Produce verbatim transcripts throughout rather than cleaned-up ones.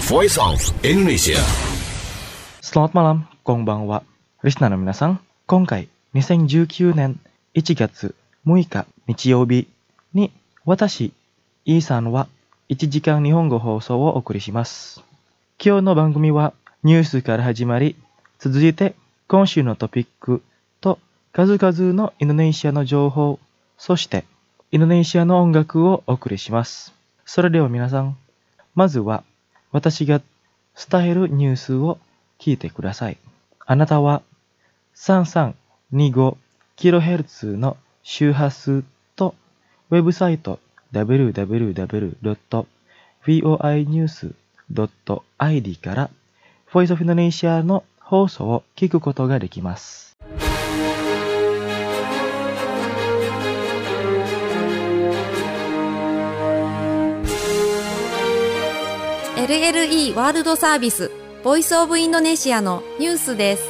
Voice of Indonesia. Selamat malam, konbanwa. リスナーの皆さん、今回にせんじゅうきゅうねんいちがつむいか日曜日に私、イーさんはいちじかん日本語放送をお送りします。今日の番組はニュースから始まり、続いて今週のトピックと数々のインドネシアの情報、そしてインドネシアの音楽をお送りします。それでは皆さん、まずは私が伝えるニュースを聞いてください。あなたはさんさんにごキロヘルツ の周波数とウェブサイト ダブリューダブリューダブリュードットボイニュースドットアイディー から Voice of Indonesia の放送を聞くことができます。 エルエルイー ワールドサービス Voice of Indonesia のニュースです。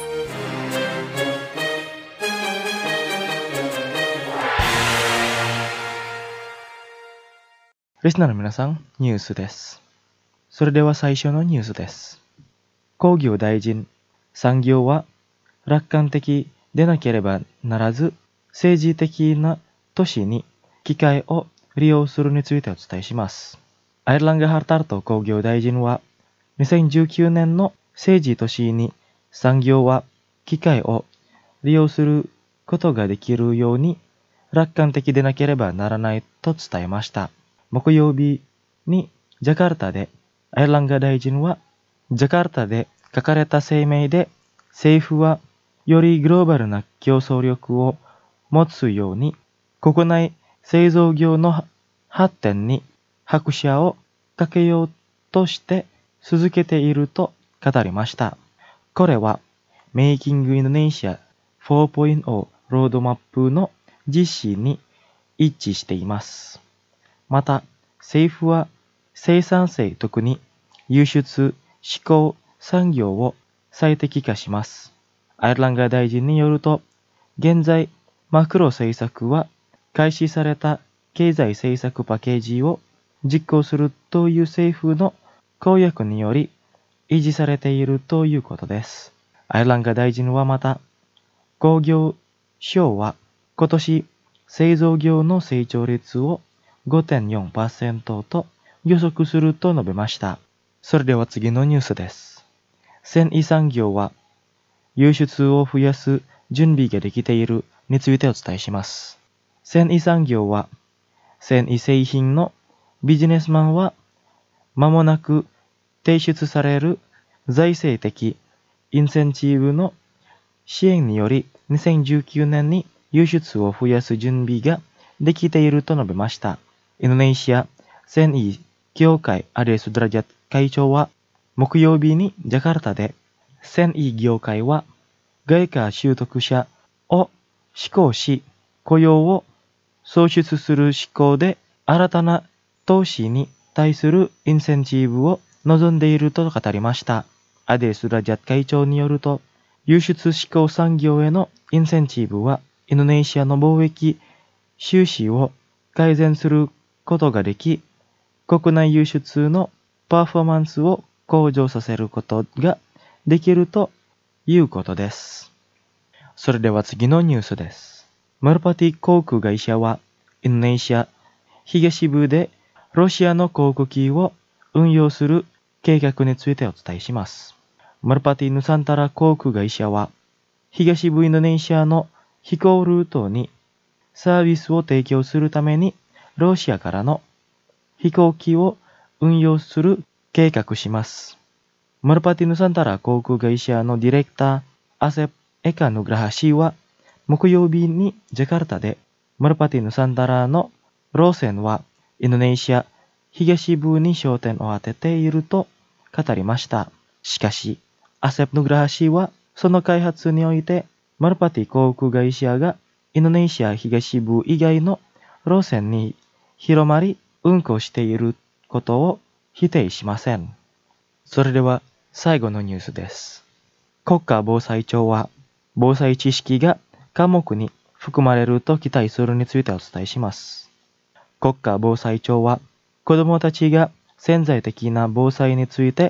リスナーの皆さん、ニュースです。それでは最初のニュースです。工業大臣、産業は楽観的でなければならず、政治的な都市に機械を利用するについてお伝えします。アイルランガ・ハルタルト工業大臣は、にせんじゅうきゅうねんの政治都市に産業は機械を利用することができるように楽観的でなければならないと伝えました。木曜日にジャカルタでアイルランガ大臣はジャカルタで書かれた声明で政府はよりグローバルな競争力を持つように国内製造業の発展に拍車をかけようとして続けていると語りました。これはメイキングインドネシア フォーポイント ロードマップの実施に一致しています。また政府は生産性特に輸出指向産業を最適化します。アイルランガ大臣によると、現在マクロ政策は開始された経済政策パッケージを実行するという政府の公約により維持されているということです。アイルランガ大臣はまた、工業省は今年製造業の成長率を ごてんよんパーセント と予測すると述べました。それでは次のニュースです。繊維産業は輸出を増やす準備ができているについてお伝えします。繊維産業は繊維製品のビジネスマンは間もなく提出される財政的インセンチブの支援によりにせんじゅうきゅうねんに輸出を増やす準備ができていると述べました。インドネシア繊維協会アデス・ドラジャット会長は木曜日にジャカルタで繊維業界は外貨習得者を志向し雇用を創出する志向で新たな投資に対するインセンチブを望んでいると語りました。アデス・ラジャット会長によると、輸出志向産業へのインセンチブはインドネシアの貿易収支を改善することができ、国内輸出のパフォーマンスを向上させることができるということです。それでは次のニュースです。マルパティ航空会社はインドネシア東部でロシアの航空機を運用する計画についてお伝えします。マルパティ・ヌサンタラ航空会社は東部インドネシアの飛行ルートにサービスを提供するためにロシアからの飛行機を運用する計画します。マルパティ・ヌサンタラ航空会社のディレクターアセプ・エカ・ヌグラハシは木曜日にジャカルタでマルパティ・ヌサンタラの路線はインドネシア東部に焦点を当てていると語りました。しかし、アセプ・ヌグラハシはその開発においてマルパティ航空会社がインドネシア東部以外の路線に広まり運行していることを否定しません。それでは最後のニュースです。国家防災庁は防災知識が科目に含まれると期待するについてお伝えします。国家防災庁は子どもたちが潜在的な防災について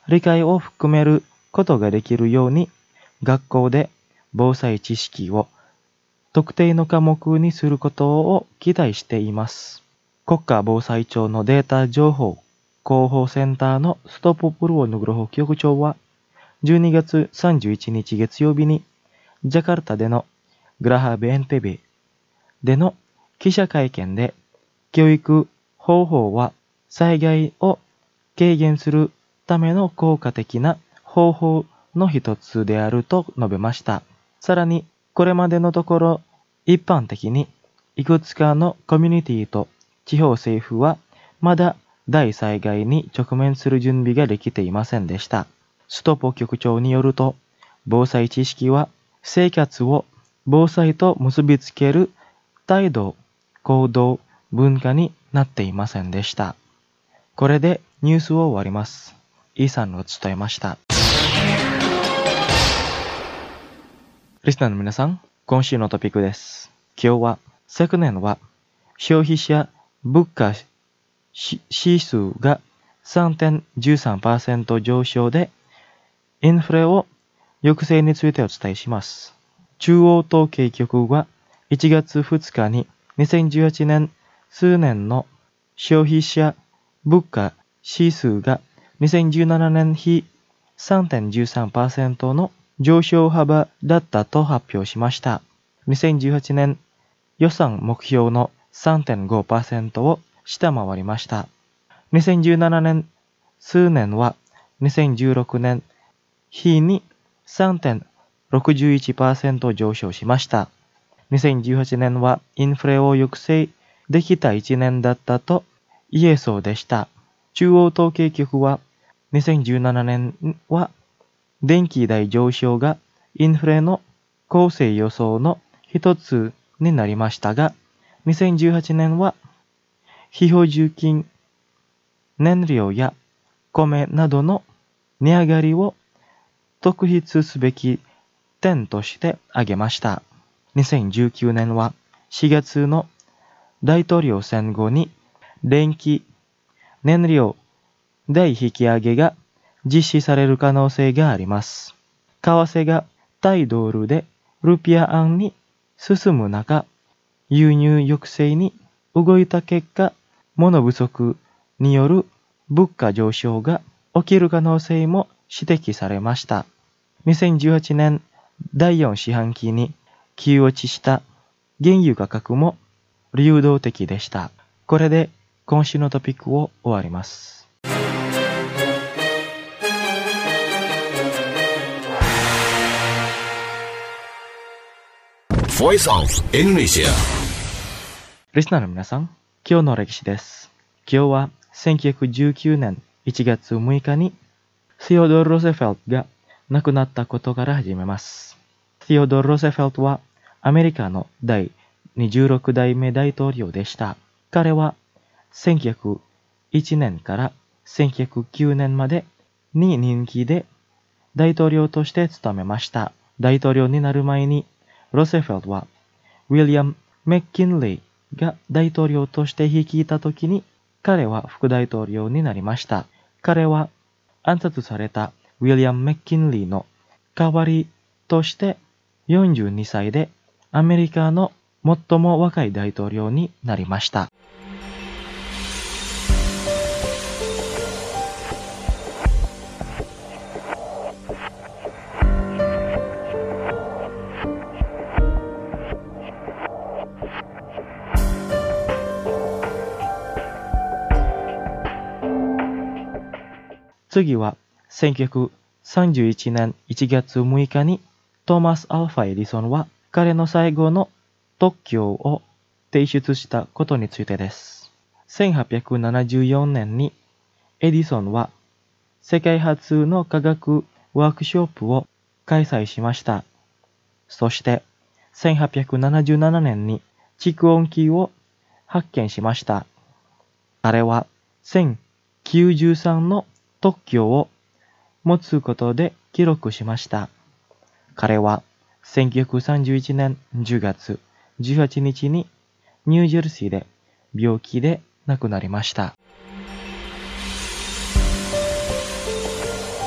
理解を含めることができるように、学校で防災知識を特定の科目にすることを期待しています。国家防災庁のデータ情報広報センターのストポプルオヌグロホ局長は、じゅうにがつさんじゅういちにち月曜日に、ジャカルタでのグラハ ビーエヌピービー での記者会見で、教育方法は災害を軽減するための効果的な方法の一つであると述べました。さらに、これまでのところ、一般的にいくつかのコミュニティと地方政府はまだ大災害に直面する準備ができていませんでした。ストポ局長によると、防災知識は生活を防災と結びつける態度、行動、文化になっていませんでした。これでニュースを終わります。イさんを伝えました。リスナーの皆さん、今週のトピックです。今日は、昨年は消費者物価指数が さんてんいちさんパーセント 上昇で、インフレを抑制についてお伝えします。中央統計局はいちがつふつかににせんじゅうはちねん数年の消費者物価指数がにせんじゅうななねん比 さんてんいちさんパーセント の上昇幅だったと発表しました。にせんじゅうはちねん予算目標の さんてんごパーセント を下回りました。にせんじゅうななねん数年はにせんじゅうろくねん比に さんてんろくいちパーセント 上昇しました。にせんじゅうはちねんはインフレを抑制できたいちねんだったと言えそうでした。中央統計局はにせんじゅうななねんは電気代上昇がインフレの構成予想の一つになりましたが、にせんじゅうはちねんは非補充金、燃料や米などの値上がりを特筆すべき点として挙げました。にせんじゅうきゅうねんはしがつの大統領選後に電気、燃料代引き上げが実施される可能性があります。為替が対ドルでルピア案に進む中、輸入抑制に動いた結果、物不足による物価上昇が起きる可能性も指摘されました。にせんじゅうはちねんだいよん四半期に急落ちした原油価格も流動的でした。これで今週のトピックを終わります。 Voice of Indonesia。 リスナーの皆さん、今日の歴史です。今日はせんきゅうひゃくじゅうきゅうねんいちがつむいかにティオドール・ロゼフェルトが亡くなったことから始めます。ティオドール・ロゼフェルトはアメリカのだいにじゅうろくだいめ大統領でした。彼はせんきゅうひゃくいちねんからせんきゅうひゃくきゅうねんまでに任期で大統領として務めました。大統領になる前にロゼフェルトはウィリアム・メッキンレイが大統領として率いたときに彼は副大統領になりました。彼は暗殺されたウィリアム・メッキンリーの代わりとしてよんじゅうにさいでアメリカの最も若い大統領になりました。次はせんきゅうひゃくさんじゅういちねんいちがつむいかにトーマス・アルファ・エディソンは彼の最後の特許を提出したことについてです。せんはっぴゃくななじゅうよねんにエディソンは世界初の科学ワークショップを開催しました。そしてせんはっぴゃくななじゅうななねんに蓄音機を発見しました。彼はせんきゅうじゅうさんの特許を持つことで記録しました。彼はせんきゅうひゃくさんじゅういちねんじゅうがつじゅうはちにちにニュージェルシーで病気で亡くなりました。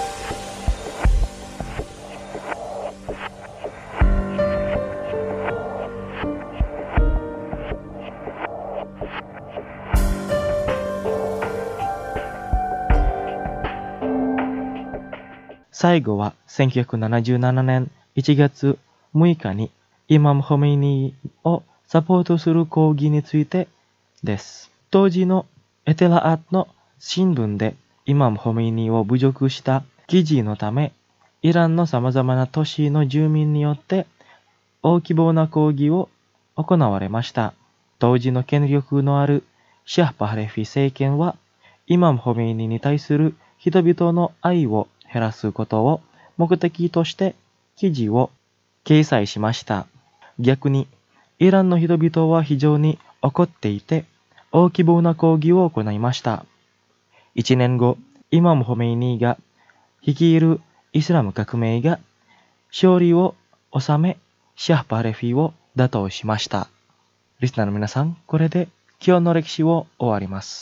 最後はせんきゅうひゃくななじゅうななねんいちがつむいかにイマム・ホメイニをサポートする抗議についてです。当時のエテラアットの新聞でイマム・ホメイニを侮辱した記事のため、イランのさまざまな都市の住民によって大規模な抗議を行われました。当時の権力のあるシャー・パハレフィ政権は、イマム・ホメイニに対する人々の愛を減らすことを目的として記事を掲載しました。逆に、イランの人々は非常に怒っていて、大規模な抗議を行いました。一年後、イマム・ホメイニが率いるイスラム革命が勝利を収め、シャー・パハレフィを打倒しました。リスナーの皆さん、これで今日の歴史を終わります。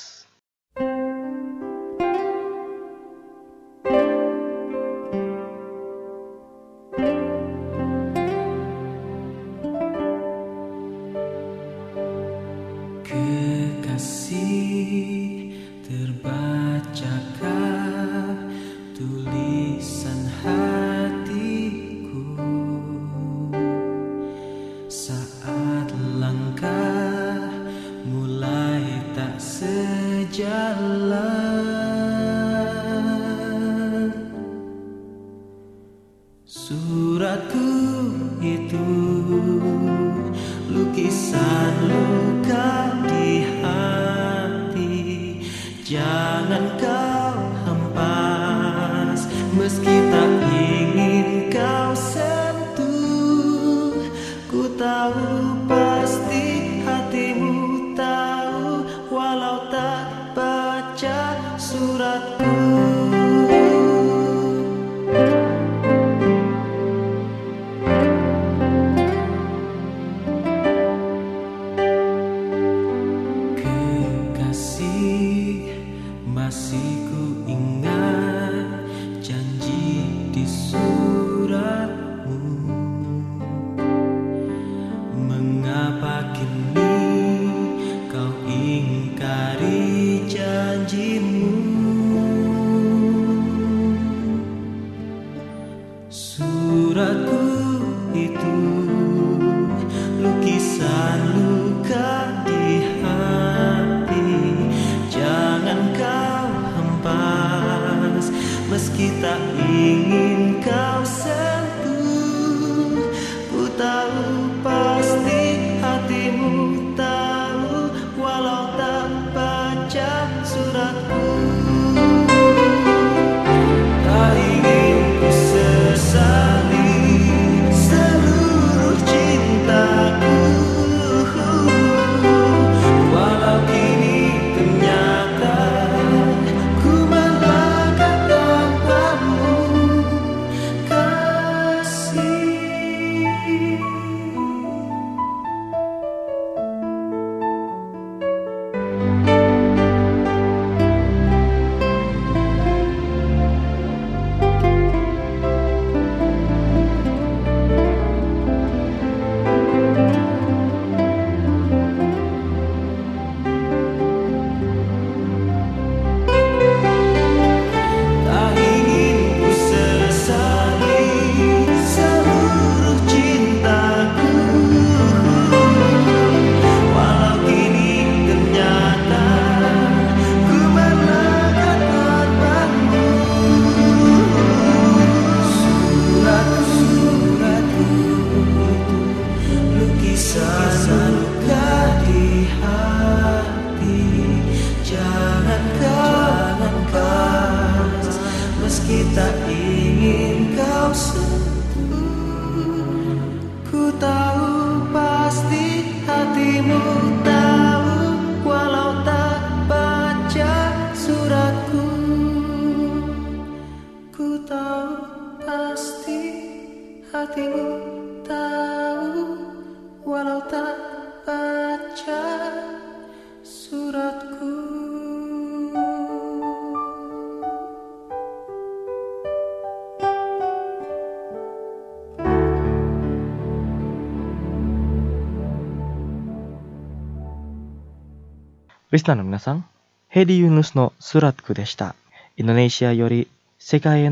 Suratku itu lukisan luka di hati. Jangan kau hempas, meski tak ingin kau sentuh. Ku tahu pasti hatimu tahu, walau tak baca suratku. Masih ku ingat janji di suratmu. Mengapa kini kau ingkari janjimu? Suratku itu lukisan luka di hati. Jangan kau hempas, meski tak ingin kau sentuh. Ku tahu pasti hatimu tahu, walau tak baca suratku. Tak ingin ku sesali seluruh cintaku, walau kini ternyata ku melangkah tanpamu, kasih. Tak ingin ku sesali seluruh cintaku, walau kini ternyata ku melangkah tanpamu. Surat-suratku itu lukisan luka di hati. Jangan kau hempas, meski tak ingin kau sentuh. Ku tahu pasti hatimu tahu, walau tak baca suratku. Ku tahu pasti hatimu tahu, walau tak baca suratku. リスナーの皆さん、ヘディ・ユヌスのスラックでした。インドネシアより世界への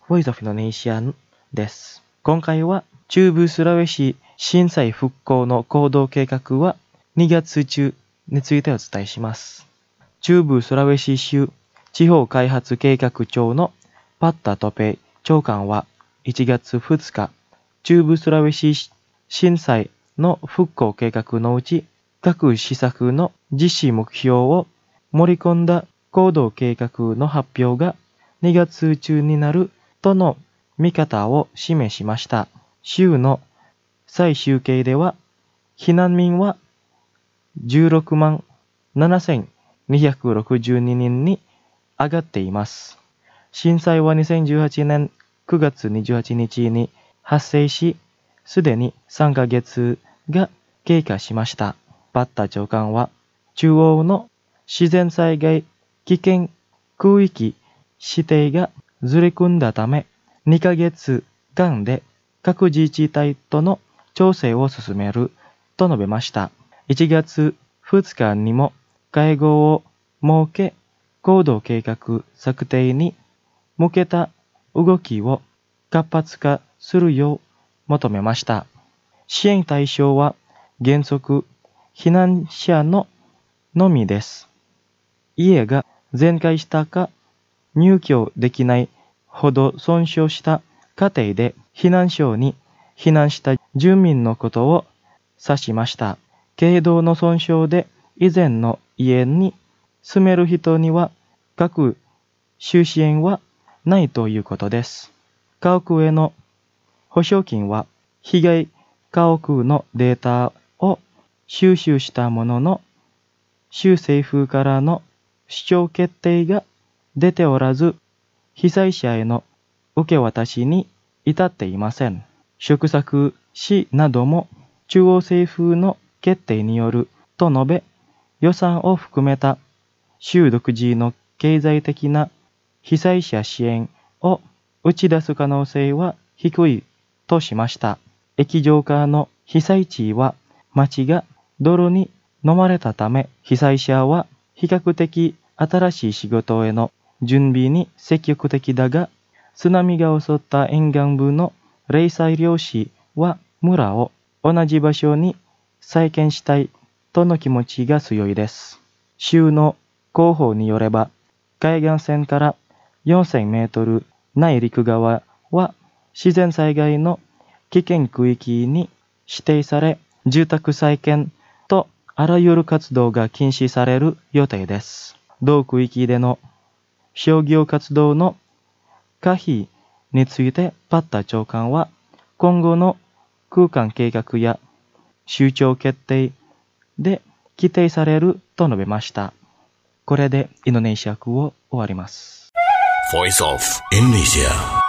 Voice of Indonesia です。今回は中部スラウェシ震災復興の行動計画はにがつ中についてお伝えします。中部スラウェシ州地方開発計画庁のパッタトペ長官はいちがつふつか、中部スラウェシ震災の復興計画のうち各施策の実施目標を盛り込んだ行動計画の発表がにがつ中になるとの見方を示しました。州の再集計では、避難民はじゅうろくまんななせんにひゃくろくじゅうににんに上がっています。震災はにせんじゅうはちねんくがつにじゅうはちにちに発生し、すでにさんかげつが経過しました。パッタ長官は、中央の自然災害危険区域指定がずれ込んだため、にかげつかんで各自治体との調整を進めると述べました。いちがつふつかにも会合を設け、行動計画策定に向けた動きを活発化するよう求めました。支援対象は原則避難者ののみです。家が全壊したか入居できないほど損傷した家庭で避難所に避難した住民のことを指しました。軽度の損傷で以前の家に住める人には各種支援はないということです。家屋への保証金は被害家屋のデータを収集したものの、州政府からの主張決定が出ておらず、被災者への受け渡しに至っていません。嘱託市なども中央政府の決定によると述べ、予算を含めた州独自の経済的な被災者支援を打ち出す可能性は低いとしました。液状化の被災地は町が泥に飲まれたため、被災者は比較的新しい仕事への準備に積極的だが、津波が襲った沿岸部の零細漁師は村を同じ場所に再建したいとの気持ちが強いです。州の広報によれば、海岸線からよんせんメートル内陸側は自然災害の危険区域に指定され、住宅再建とあらゆる活動が禁止される予定です。同区域での商業活動の可否についてパッタ長官は、今後の空間計画や州長決定で規定されると述べました。これでインドネシア語を終わります。 Voice of Indonesia。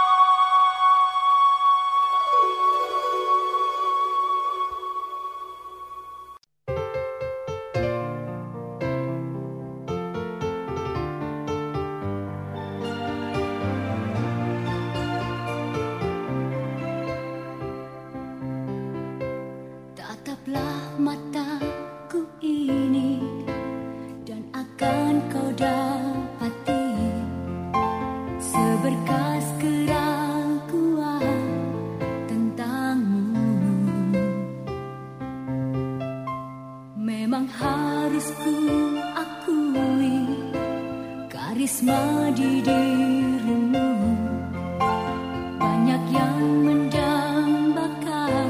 Tataplah mataku ini dan akan kau dapati seberkas keraguan tentangmu. Memang harus ku akui karisma di dirimu, banyak yang mendambakan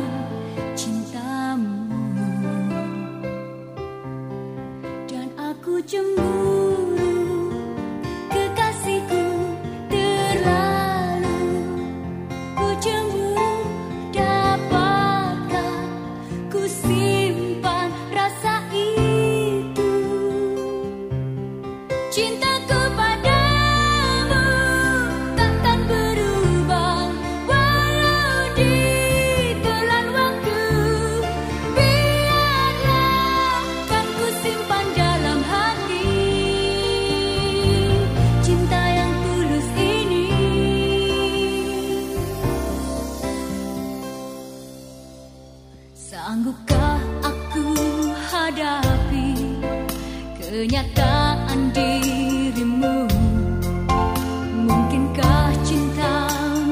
cemburu kekasihku terlalu, ku cemburu dapatkah ku simpan rasa itu, cintaku padamu takkan berubah walau ditelan waktu, biarlah kan ku simpan dalam hati cinta yang tulus ini. Sanggupkah aku hadapi kenyataan dirimu? Mungkinkah cintamu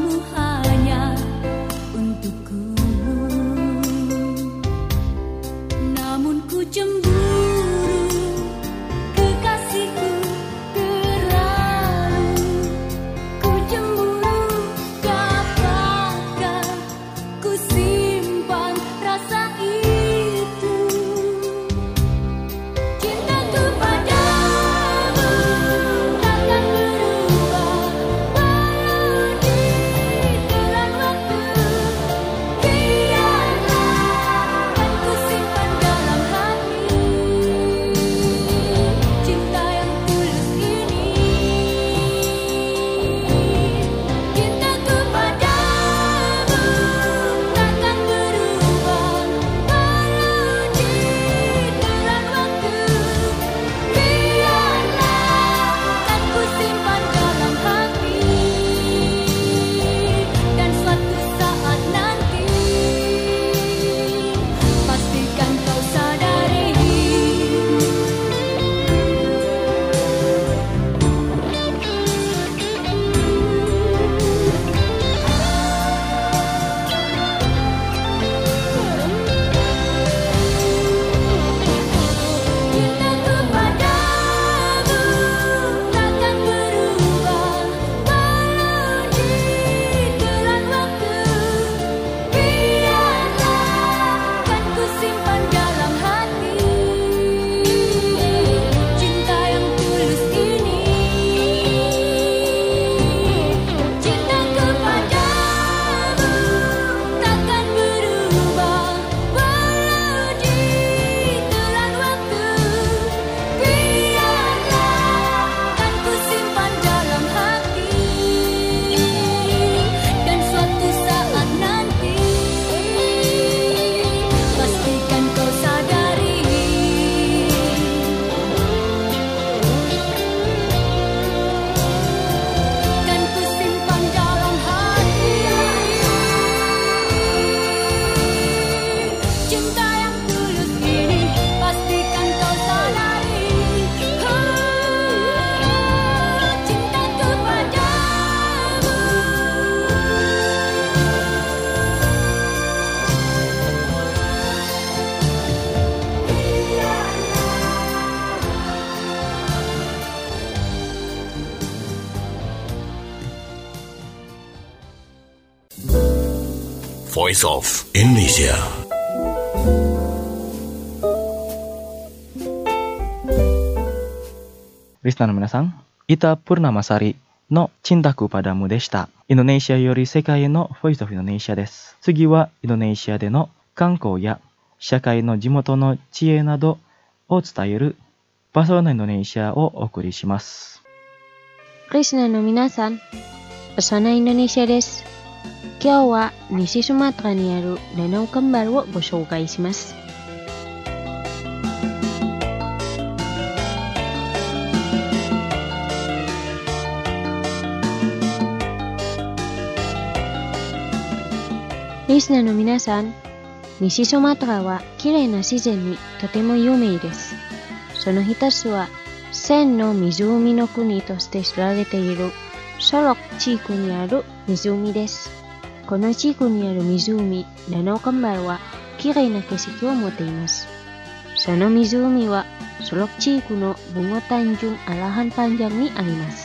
Voice of Indonesia. Listenerの皆さん、Ita PurnamasariのCintaku Padamuでした。インドネシアより世界への Voice of Indonesia です。次はインドネシアでの観光や社会の地元の知恵などを伝えるパソナインドネシアをお送りします。 リスナーの皆さん、パソナインドネシアです。今日は西スマトラにあるダナオカンバルをご紹介します。リスナーの皆さん、西スマトラは綺麗な自然にとても有名です。その一つは、千の湖の国として知られているソロク地区にある湖です。この地区にある湖、ダナオカンバルは綺麗な景色を持っています。その湖はソロク地区のブンゴタンジュンアラハンパンジャンにあります。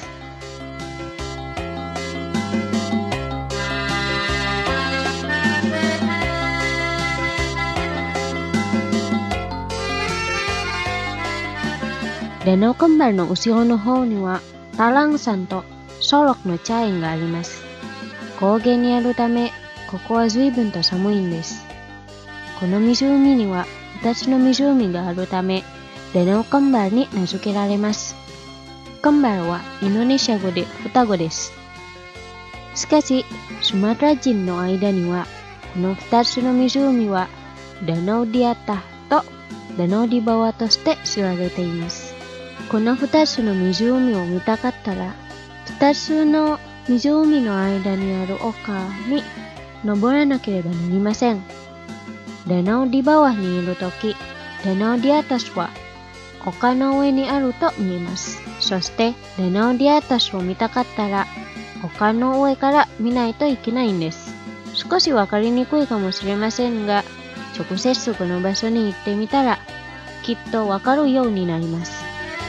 ダナオカンバルの後ろの方にはタラン山とソロクの茶園があります。高原にあるため、ここは随分と寒いんです。この湖には二つの湖があるため、ダナオカンバルに名付けられます。カンバルはインドネシア語で双子です。しかし、スマトラ人の間には、この二つの湖はダナオディアタとダナオディバワとして知られています。この二つの湖を見たかったら、二つの湖の間にある丘に登らなければなりません。ダナオディバワにいるとき、ダナオディアタスは丘の上にあると見えます。そしてダナオディアタスを見たかったら、丘の上から見ないといけないんです。少しわかりにくいかもしれませんが、直接この場所に行ってみたら、きっとわかるようになります。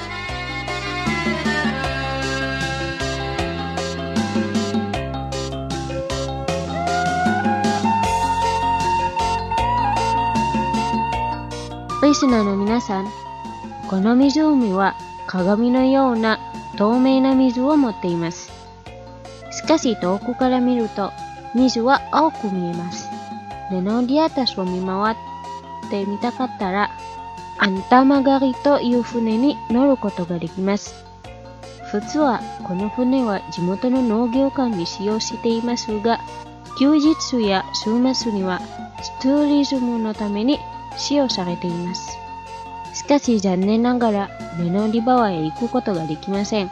リスナーの皆さん、この湖は鏡のような透明な水を持っています。しかし遠くから見ると水は青く見えます。ダナオディアタスを見回ってみたかったら、アンタマガリという船に乗ることができます。普通はこの船は地元の農業館に使用していますが、休日や週末にはツーリズムのために使用されています。しかし残念ながらダナオディバワへ行くことができません。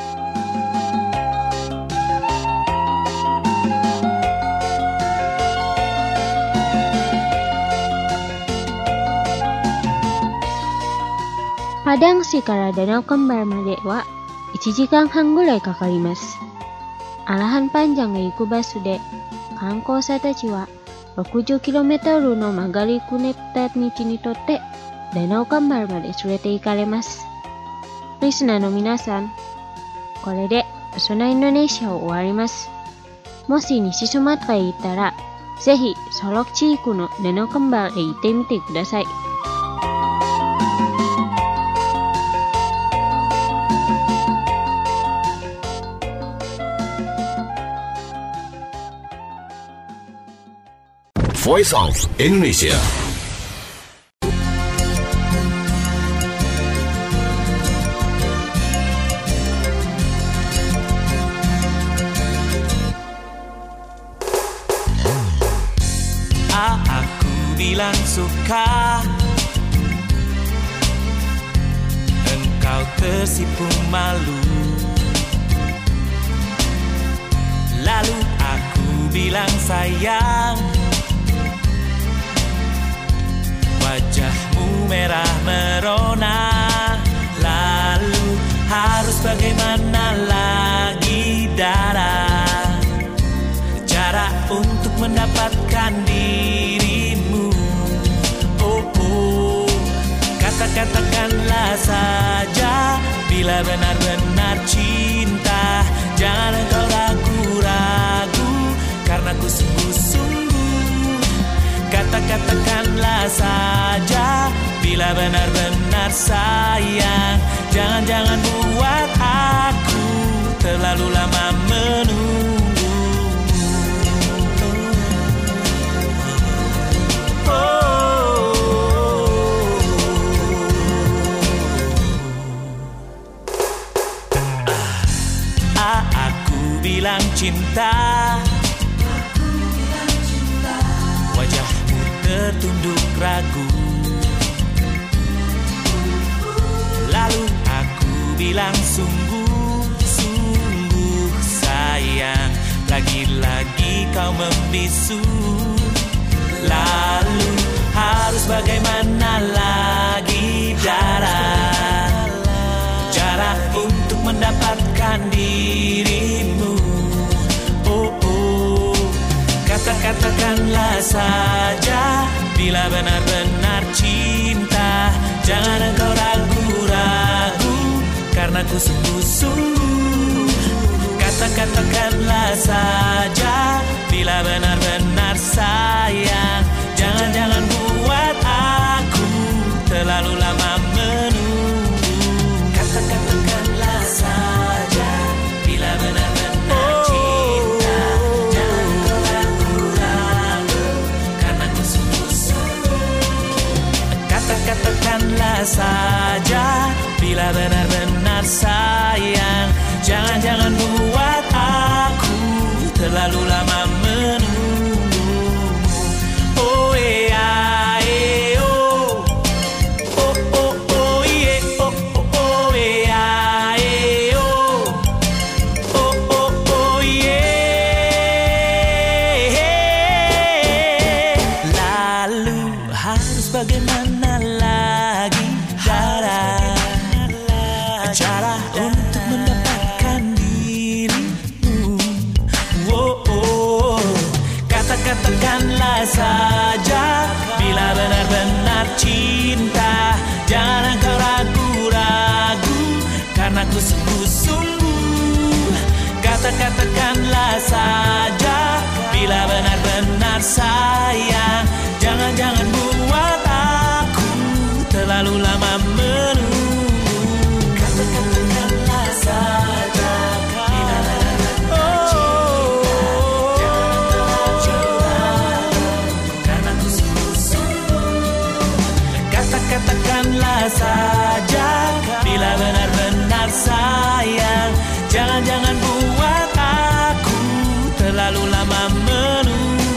パダン市からダナオカンバルまではいちじかんはんぐらいかかります。アラハンパンジャンが行くバスで観光者たちはろくじゅっキロメートルの曲がりくねった道にとってダナオカンバルまで連れて行かれます。リスナーの皆さん、これでパソナインドネシアを終わります。もし西スマトラへ行ったら、ぜひソロク地区のダナオカンバルへ行ってみてください。 Voice of Indonesia. Ah, aku bilang suka, engkau tersipu malu. Lalu aku bilang sayang, wajahmu merah merona. Lalu harus bagaimana lagi darah, cara untuk mendapatkan dirimu. Oh, oh, kata-katakanlah saja bila benar-benar cinta. Jangan engkau ragu-ragu, karena ku sungguh-sungguh Kata-katakanlah saja bila benar-benar sayang. Jangan-jangan buat aku terlalu lama menunggu. Oh, ah, aku bilang cinta, wajahmu tertunduk ragu. Lalu aku bilang sungguh-sungguh sayang, lagi-lagi kau membisu. Lalu harus bagaimana lagi darah, cara untuk mendapatkan dirimu. Oh, oh, kata-katakanlah saja bila benar-benar cinta. Jangan engkau ragu-ragu, karena ku sungguh-sungguh. Kata-katakanlah saja bila benar-benar sayang. Jangan-jangan buat aku terlalu lama menunggu. Kata-katakanlah saja bila benar-benar cinta. Jangan engkau ragu-ragu, karena ku sungguh-sungguh. Kata-katakanlah saja bila benar-benar sayang. Jangan-jangan buat aku terlalu lama menunggu. Oh yeah, eh, oh. Oh, oh, oh, yeah. Oh, oh, oh, yeah, eh, oh. Oh, oh, oh, yeah. Lalu harus bagaimana lagi cara, cara untuk mendapatkan dirimu. Oh, oh. Kata-katakanlah saja bila benar-benar cinta. Jangan engkau ragu-ragu, karena ku sungguh-sungguh. Kata-katakanlah saja bila benar-benar sayang. Jangan-jangan buat aku terlalu lama menunggu. Kata-katakanlah saja bila benar-benar cinta. Jangan engkau ragu-ragu, karena ku sungguh-sungguh. Kata-katakanlah saja bila benar-benar sayang. Jangan-jangan buat aku terlalu lama menunggu.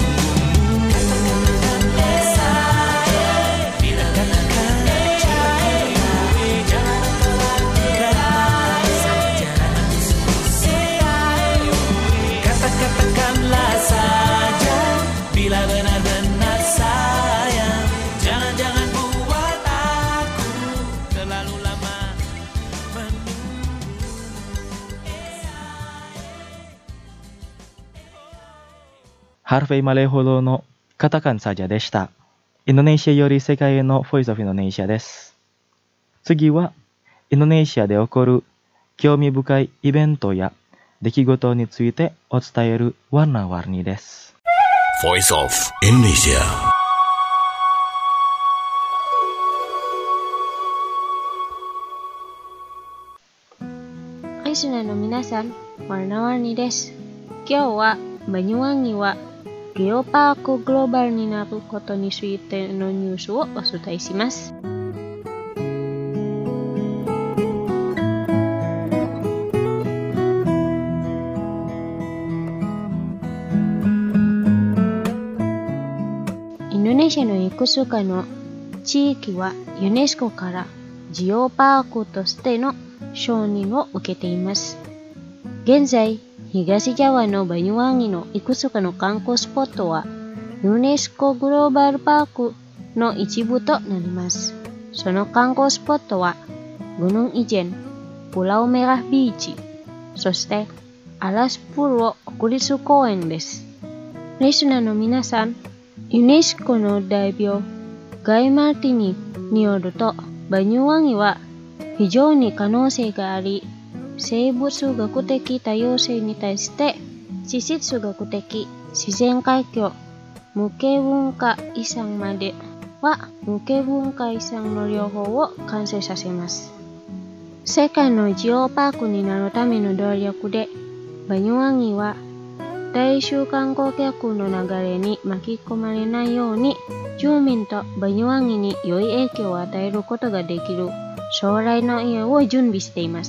Katakanlah saja bila benar-benar sayang. Jangan-jangan buat aku terlalu lama menunggu. Harvey Maleholo のカタカンサジャでした。インドネシアより世界へのボイスオブインドネシアです。次は、インドネシアで起こる興味深いイベントや出来事についてお伝えるワンナワニです。 Voice of Indonesia. Listenerの皆さん、ワンナワニです。今日はバニュワンにはゲオパークグローバルになることについてのニュースをお伝えします。インドネシアのいくつかの地域はユネスコからジオパークとしての承認を受けています。現在、東ジャワのバニュワンギのいくつかの観光スポットはユネスコグローバルパークの一部となります。その観光スポットはGunung Ijen、Pulau Merah Beach、そしてアラスプロ国立公園です。リスナーの皆さん、ユネスコの代表ガイ・マーティニによると、バニュワンギは非常に可能性があり、生物学的多様性に対して地質学的自然環境 muke bunka isang made wa muke bunka isangの両方を完成させます。世界のジオパークになるための努力で、バニュワンギは大衆観光客の流れに巻き込まれないように、住民とバニュワンギに良い影響を与えることができる将来の家を準備しています。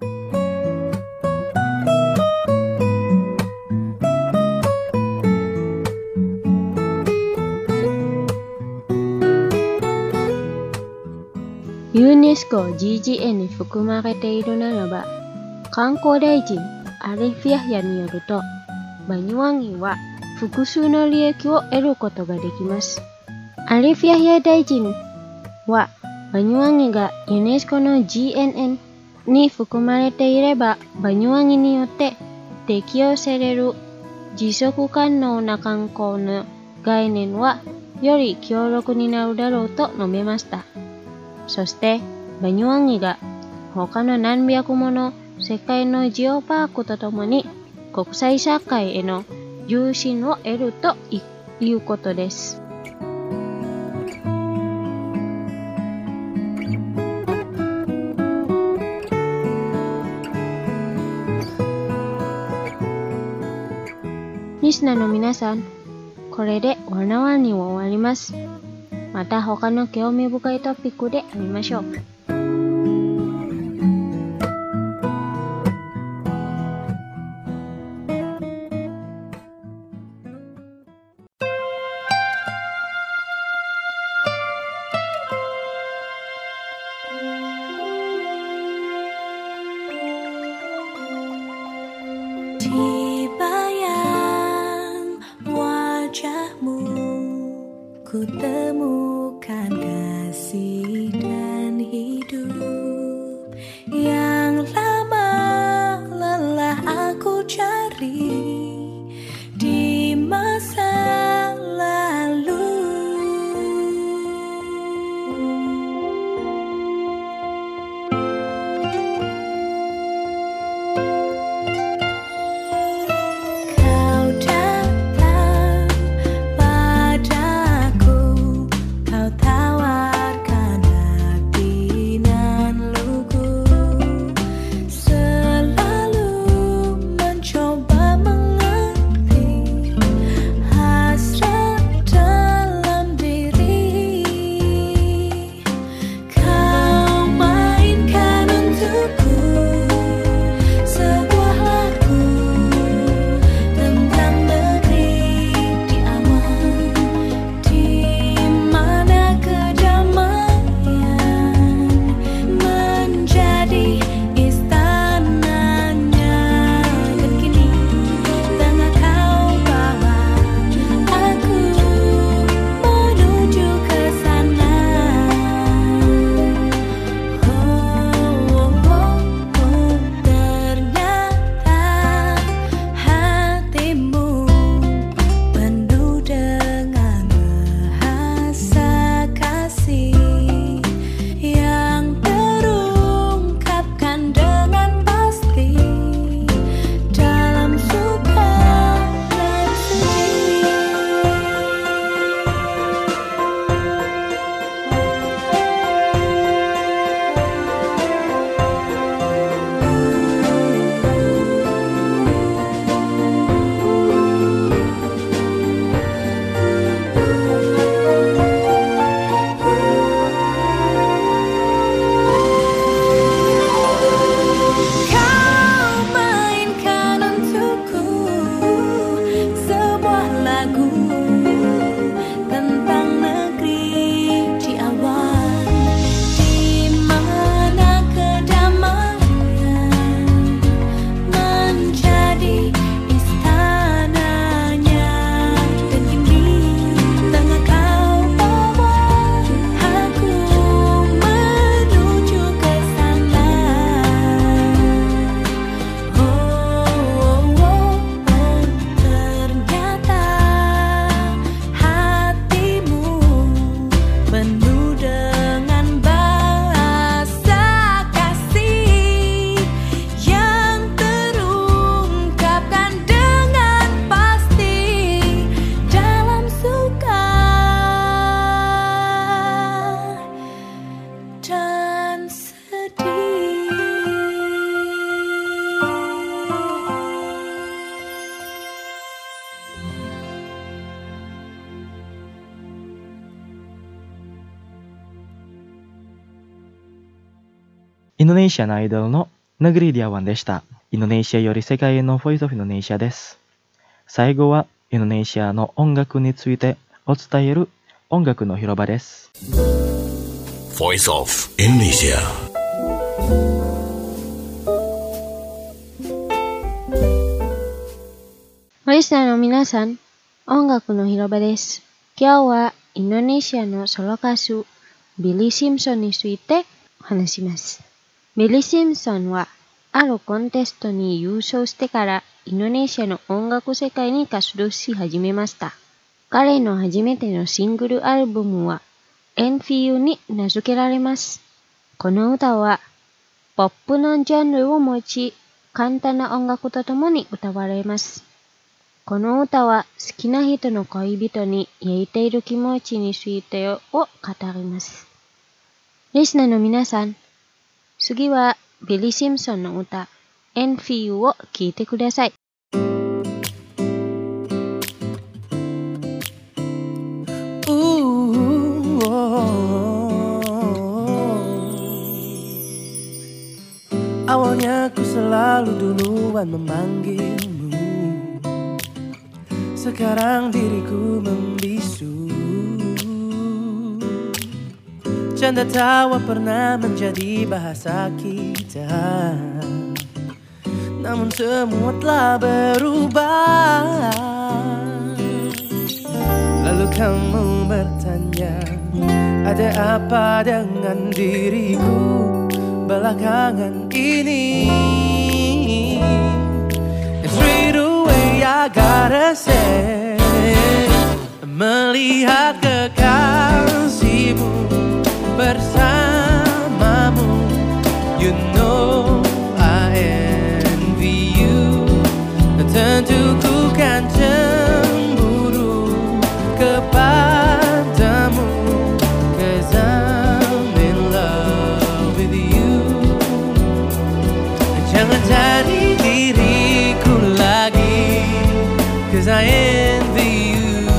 ユネスコ ジージーエー に含まれているならば、観光大臣アリフ・ヤヒヤによると、バニュワンギは複数の利益を得ることができます。アリフ・ヤヒヤ大臣は、バニュワンギがユネスコの ジーエヌエヌ に含まれていれば、バニュワンギによって適用される持続可能な観光の概念はより強力になるだろうと述べました。そして、バニュワンギが他の何百もの世界のジオパークとともに国際社会への重心を得るということです。リスナーの皆さん、これでワナワンには終わります。また他の興味深いトピックで会いましょう。 Ku temukan kasih dan hidup yang lama lelah aku cari di masa lalu. Kau datang padaku, インドネシアのアイドルのNegeri Diawanでした。インドネシアより世界へのボイスオブインドネシアです。最後はインドネシアの音楽についてお伝える音楽の広場です。 Voice of Indonesia. リスナーの皆さん、音楽の広場です。今日はインドネシアのソロ歌手ビリー・シンプソンについて話します。ビリー・シンプソンはあるコンテストに優勝してからインドネシアの音楽世界に活動し始めました。彼の初めてのシングルアルバムは エヌフィーユー に名付けられます。この歌はポップなジャンルを持ち、簡単な音楽とともに歌われます。この歌は好きな人の恋人に焼いている気持ちについてを語ります。リスナーの皆さん、次はビリー・シンプソンの歌 エヌフィーユー を聴いてください。 Awalnya ku selalu duluan memanggilmu, sekarang diriku membisu. Canda tawa pernah menjadi bahasa kita, namun semua telah berubah. Lalu kamu bertanya, ada apa dengan diriku belakangan ini? And straight away I gotta say, melihat kekasihmu bersamamu, you know I envy you. Tentu ku kan cemburu kepadamu, 'cause I'm in love with you. Jangan cari diriku lagi, 'cause I envy you.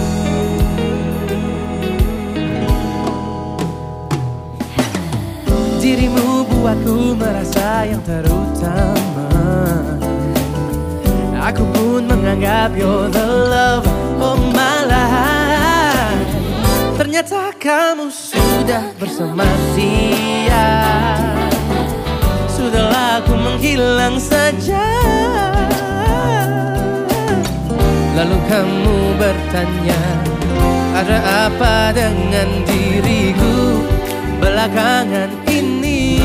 Dirimu buatku merasa yang terutama. Aku pun menganggap you're the love of my life. Ternyata kamu sudah bersama dia. Sudahlah aku menghilang saja. Lalu kamu bertanya, ada apa dengan diriku belakangan ini?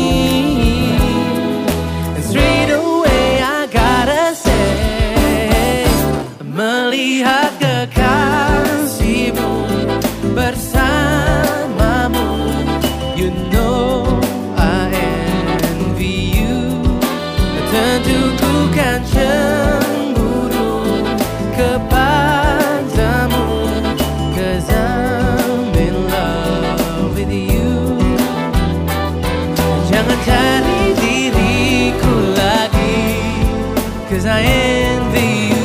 And straight away I gotta say, melihat kekasihmu bersamamu, you know I envy you. Tentu ku kan cemburu kepadamu, 'cause I'm in love with you. Jangan cari diriku lagi, 'cause I envy you.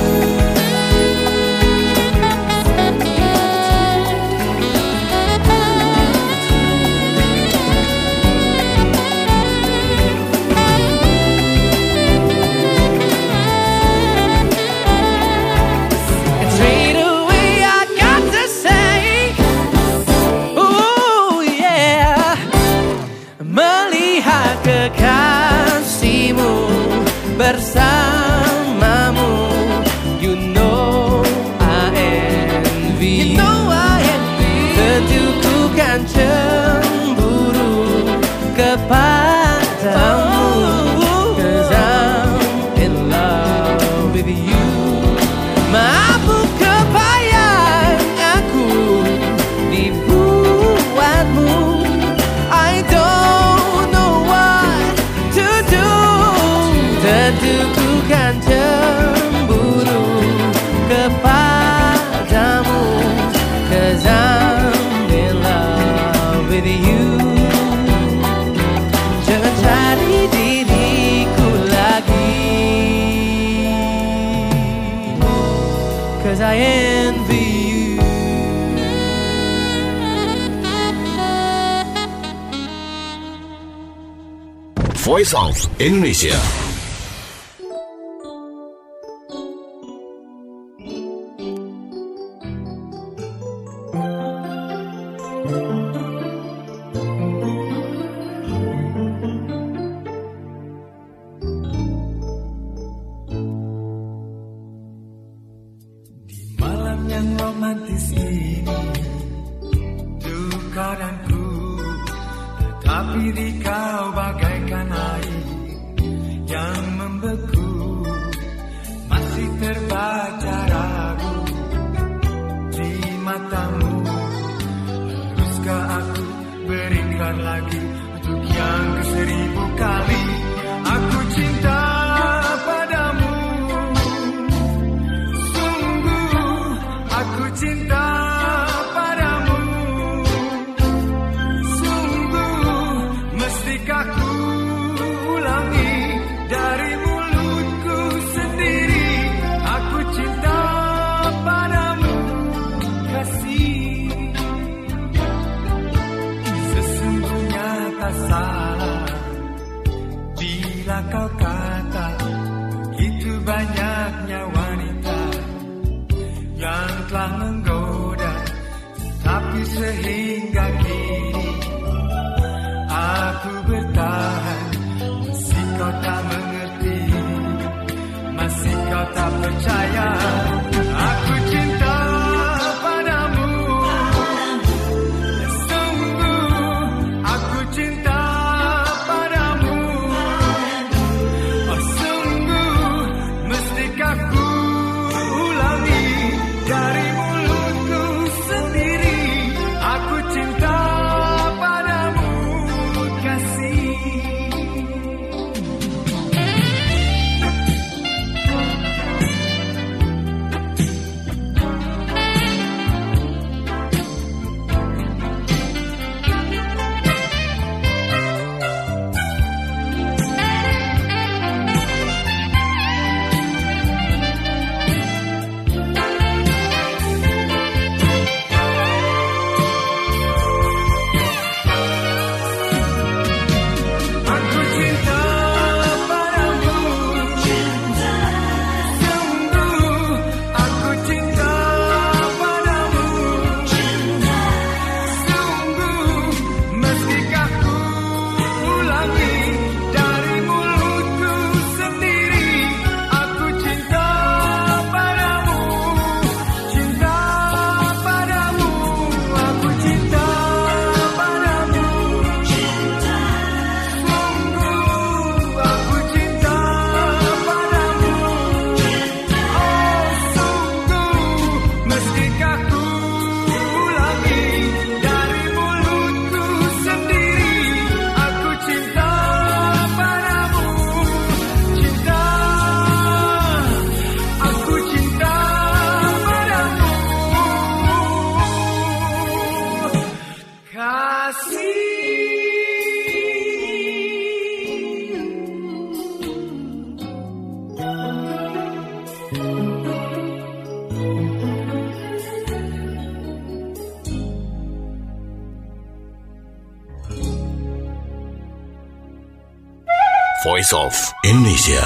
And straight away I got to say, ooh yeah, melihat kekasihmu bersamamu, you know I envy you. Tentu ku kan cemburu kepadamu, 'cause I'm in love with you. Maafku kebayang aku dibuatmu, I don't know what to do. Tentu ku kan cemburu kepadamu, 'cause I'm in love with you. Jangan cari diriku lagi, 'cause I envy you. Voice of Indonesia. Voice of Indonesia.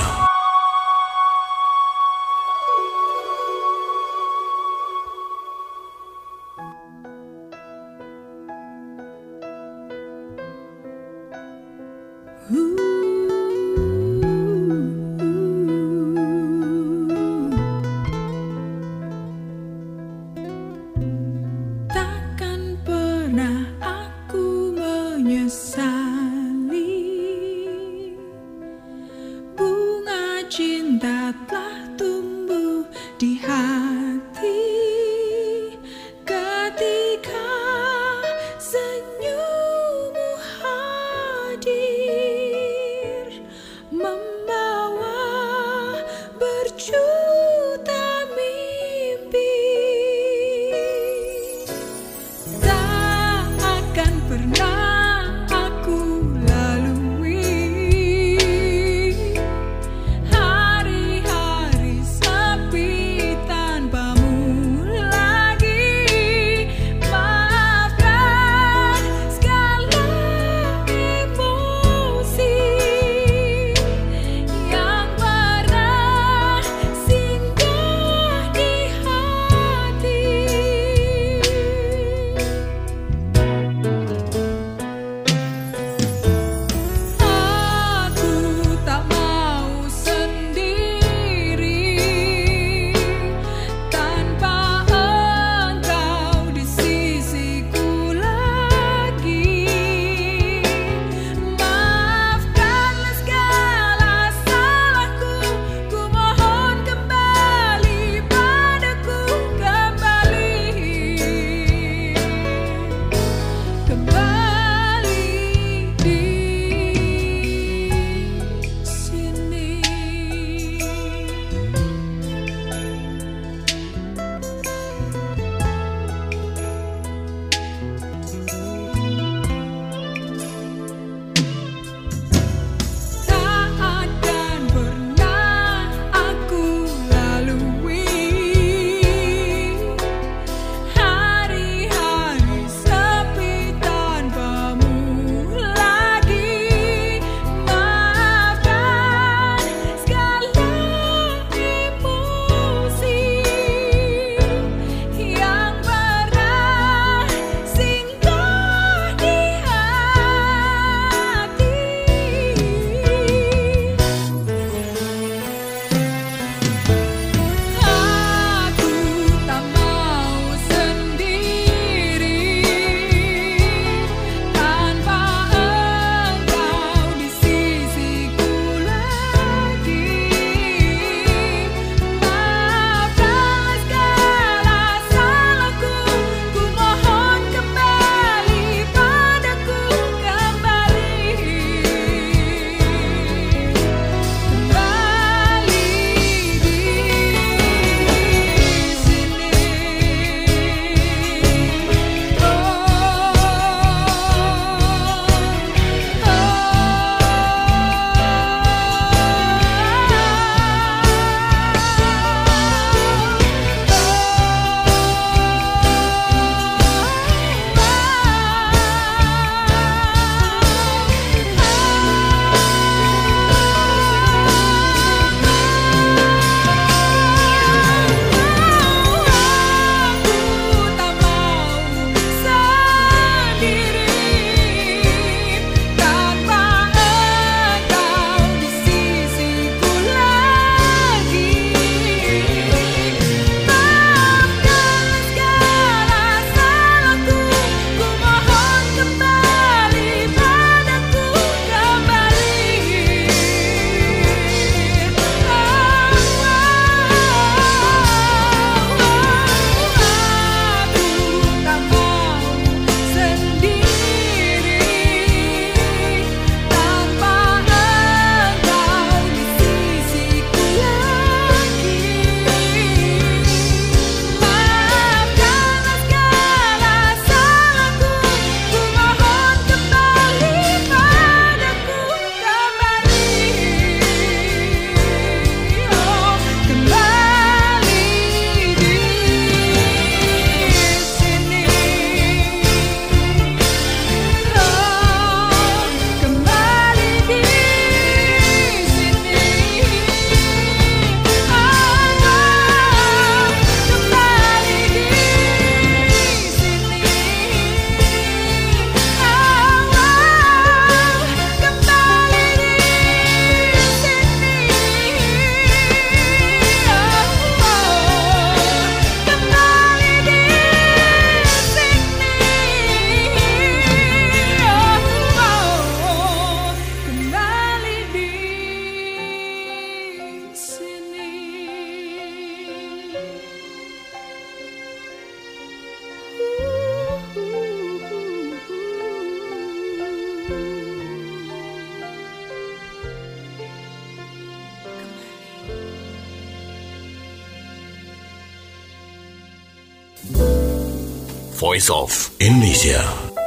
Voice of Indonesia.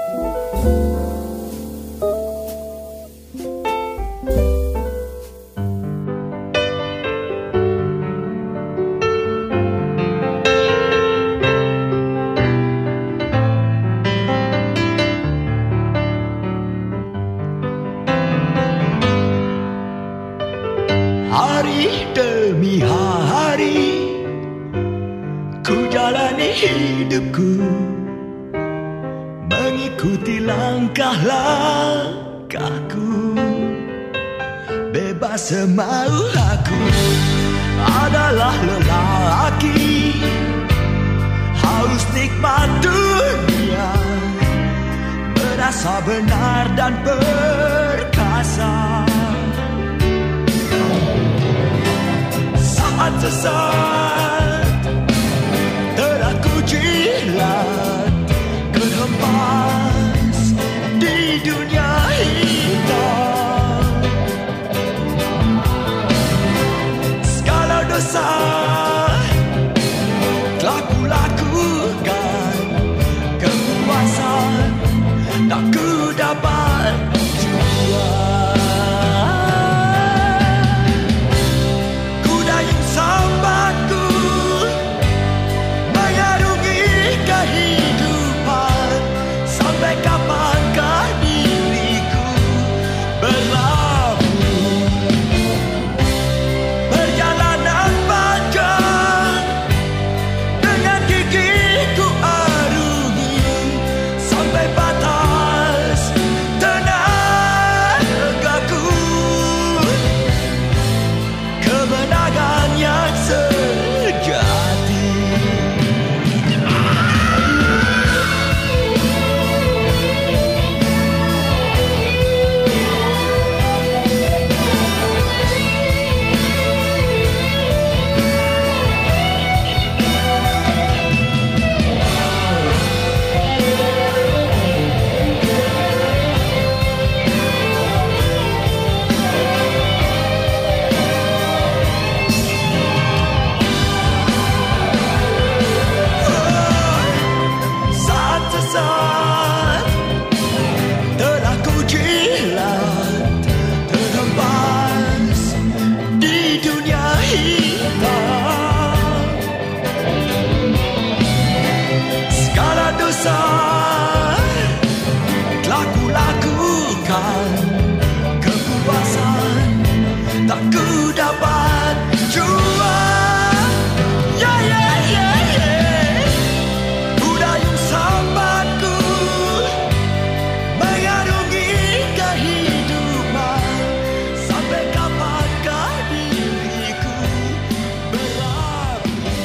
Hari demi hari ku jalani hidupku, mengikuti langkah-langkahku, bebas semau aku. Adalah lelaki haus nikmat dunia, merasa benar dan perkasa. Saat sesat telah ku jilat, terhempas di dunia hitam. Segala dosa telah ku lakukan, kepuasan tak ku dapat jua. Sambatku mengarungi kehidupan, sampai kapankah diriku berlabuh? Perjalanan panjang dengan gigiku arungi, sampai batas tenagaku. Kemenangan yang sejati. Telah ku jilat, terhempas di dunia hitam. Segala dosa telah ku lakukan, kepuasan tak ku dapat jua. Yeah, yeah, yeah, yeah. Ku dayung sambatku mengarungi kehidupan, sampai kapankah diriku berlabuh?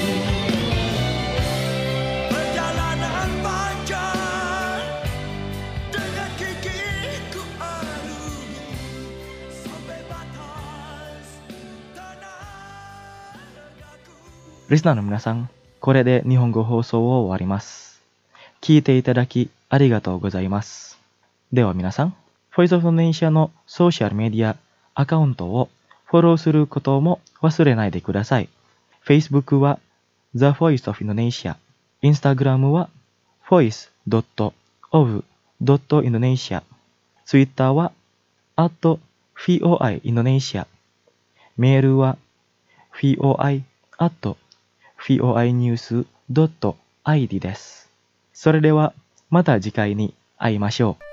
Perjalanan panjang dengan gigiku arungi, sampai batas tenagaku. リスナーの皆さん、これで日本語放送を終わります。聞いていただきありがとうございます。では皆さん、Voice of Indonesia のソーシャルメディアアカウントをフォローすることも忘れないでください。Facebook は The Voice of Indonesia、Instagram は ボイスドットオブドットインドネシア、Twitter は アットフィーオーアイインドネシア、メールは フィーオーアイアットフィーオーアイニュースドットアイディ です。それではまた次回に会いましょう。